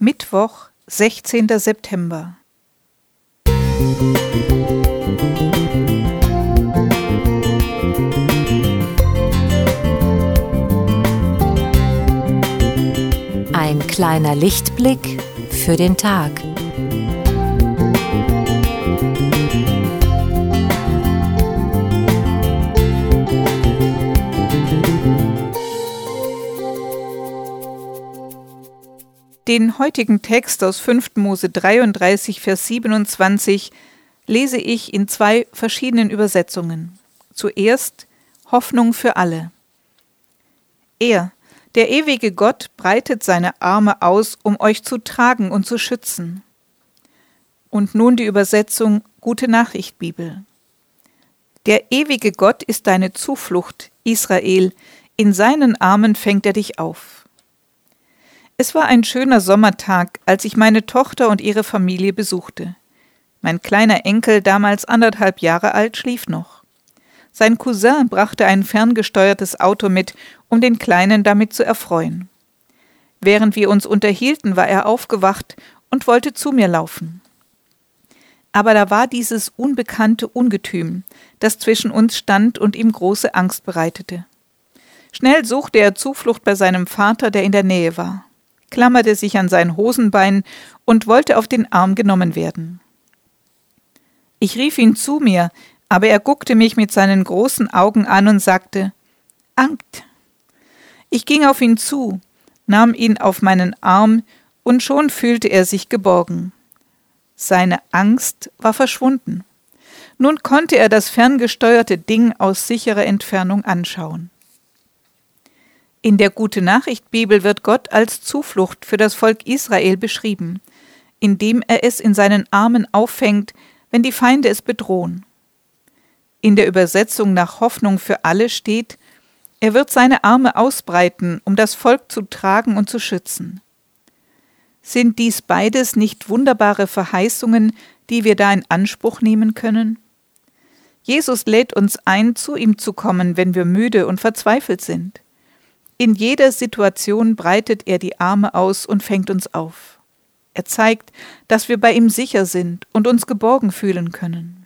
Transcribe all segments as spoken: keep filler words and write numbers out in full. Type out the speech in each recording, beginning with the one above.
Mittwoch, sechzehnter September. Ein kleiner Lichtblick für den Tag. Den heutigen Text aus fünfter Mose dreiunddreißig, Vers siebenundzwanzig lese ich in zwei verschiedenen Übersetzungen. Zuerst Hoffnung für alle. Er, der ewige Gott, breitet seine Arme aus, um euch zu tragen und zu schützen. Und nun die Übersetzung Gute Nachricht Bibel. Der ewige Gott ist deine Zuflucht, Israel, in seinen Armen fängt er dich auf. Es war ein schöner Sommertag, als ich meine Tochter und ihre Familie besuchte. Mein kleiner Enkel, damals anderthalb Jahre alt, schlief noch. Sein Cousin brachte ein ferngesteuertes Auto mit, um den Kleinen damit zu erfreuen. Während wir uns unterhielten, war er aufgewacht und wollte zu mir laufen. Aber da war dieses unbekannte Ungetüm, das zwischen uns stand und ihm große Angst bereitete. Schnell suchte er Zuflucht bei seinem Vater, der in der Nähe war, klammerte sich an sein Hosenbein und wollte auf den Arm genommen werden. Ich rief ihn zu mir, aber er guckte mich mit seinen großen Augen an und sagte, Angst. Ich ging auf ihn zu, nahm ihn auf meinen Arm und schon fühlte er sich geborgen. Seine Angst war verschwunden. Nun konnte er das ferngesteuerte Ding aus sicherer Entfernung anschauen. In der Gute-Nachricht-Bibel wird Gott als Zuflucht für das Volk Israel beschrieben, indem er es in seinen Armen auffängt, wenn die Feinde es bedrohen. In der Übersetzung nach Hoffnung für alle steht, er wird seine Arme ausbreiten, um das Volk zu tragen und zu schützen. Sind dies beides nicht wunderbare Verheißungen, die wir da in Anspruch nehmen können? Jesus lädt uns ein, zu ihm zu kommen, wenn wir müde und verzweifelt sind. In jeder Situation breitet er die Arme aus und fängt uns auf. Er zeigt, dass wir bei ihm sicher sind und uns geborgen fühlen können.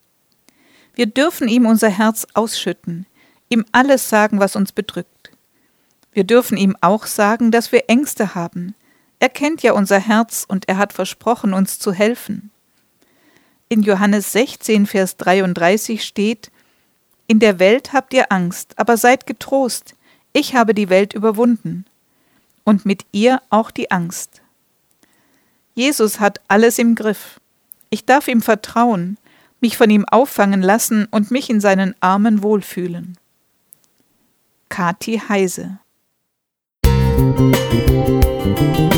Wir dürfen ihm unser Herz ausschütten, ihm alles sagen, was uns bedrückt. Wir dürfen ihm auch sagen, dass wir Ängste haben. Er kennt ja unser Herz und er hat versprochen, uns zu helfen. In Johannes sechzehn, Vers dreiunddreißig steht, In der Welt habt ihr Angst, aber seid getrost, ich habe die Welt überwunden und mit ihr auch die Angst. Jesus hat alles im Griff. Ich darf ihm vertrauen, mich von ihm auffangen lassen und mich in seinen Armen wohlfühlen. Kathi Heise.